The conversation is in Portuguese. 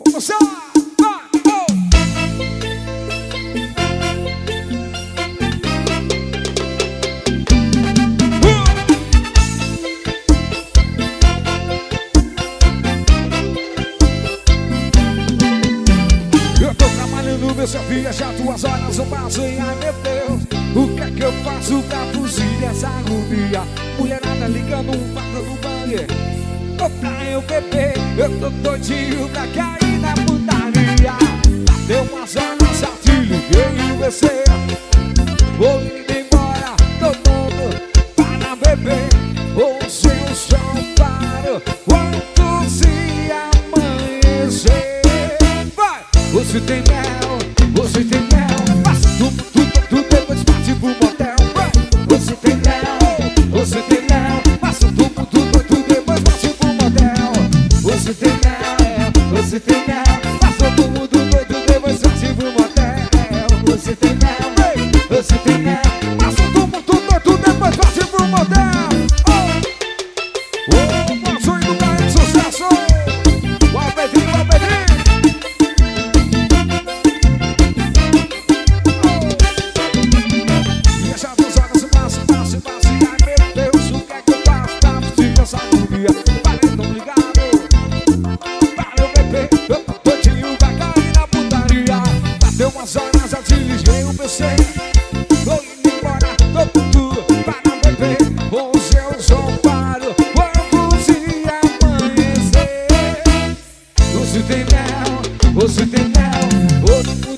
Começar! Eu tô trabalhando, meu chefe, já 2 horas eu passo e ai meu Deus, o que é que eu faço pra fugir dessa agonia? Mulherada ligando um quadro no banheiro, tô pra eu beber, eu tô doidinho pra cair na putaria. Deu 1 horas, já te liguei e você vou indo embora, todo mundo para beber. O seu som para quando se amanhecer. Vai! Você tem mel, passa tudo, depois parte pro motel. Vai! Você tem mel, passa tudo, depois parte pro motel. Você tem mel, passa todo mundo doido, depois parte pro motel. Você tem mel, passa todo mundo doido, depois parte pro motel. O sonho do Bahia de sucesso. Vai, Pedrinho, E essa 2 horas passa, e ai meu Deus, o que é que eu faço pra fugir dessa agonia? Parei tão ligado, para eu beber, eu tô doidinho pra cair na putaria. Bateu 1 horas, já desliguei o PC, vou indo embora, tô tudo para beber. O seu som para quando se amanhecer. Você tem mel,